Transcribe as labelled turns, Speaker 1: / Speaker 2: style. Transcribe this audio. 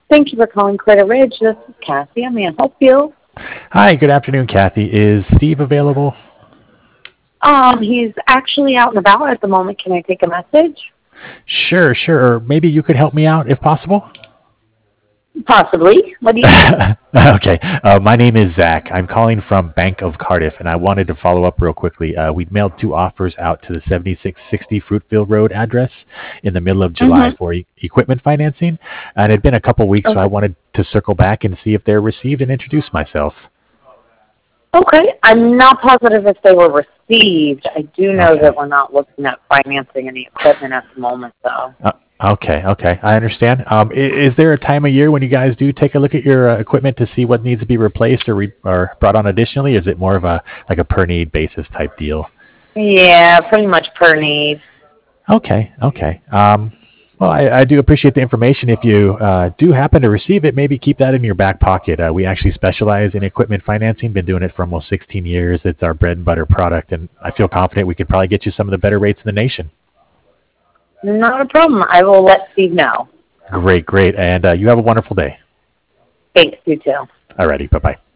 Speaker 1: Thank you for calling Credit Ridge. This is Kathy. I may I help you?
Speaker 2: Hi, good afternoon, Kathy. Is Steve available?
Speaker 1: He's actually out and about at the moment. Can I take a message?
Speaker 2: Sure, sure. Or maybe you could help me out if possible?
Speaker 1: Possibly. What do you need?
Speaker 2: Okay. My name is Zach. I'm calling from Bank of Cardiff, and I wanted to follow up real quickly. We mailed two offers out to the 7660 Fruitville Road address in the middle of July
Speaker 1: Mm-hmm.
Speaker 2: for equipment financing, and it had been a couple weeks, so I
Speaker 1: Okay.
Speaker 2: wanted to circle back and see if they're received and introduce myself.
Speaker 1: Okay. I'm not positive if they were received. I do know that
Speaker 2: Okay.
Speaker 1: we're not looking at financing any equipment at the moment, though.
Speaker 2: Okay. I understand. Is there a time of year when you guys do take a look at your equipment to see what needs to be replaced or brought on additionally? Is it more of a like a per need basis type deal?
Speaker 1: Yeah, pretty much per need.
Speaker 2: Okay. Well, I do appreciate the information. If you do happen to receive it, maybe keep that in your back pocket. We actually specialize in equipment financing. Been doing it for almost 16 years. It's our bread and butter product, and I feel confident we could probably get you some of the better rates in the nation.
Speaker 1: Not a problem. I will let Steve know.
Speaker 2: Great. And you have a wonderful day.
Speaker 1: Thanks, you too.
Speaker 2: Alrighty, bye bye.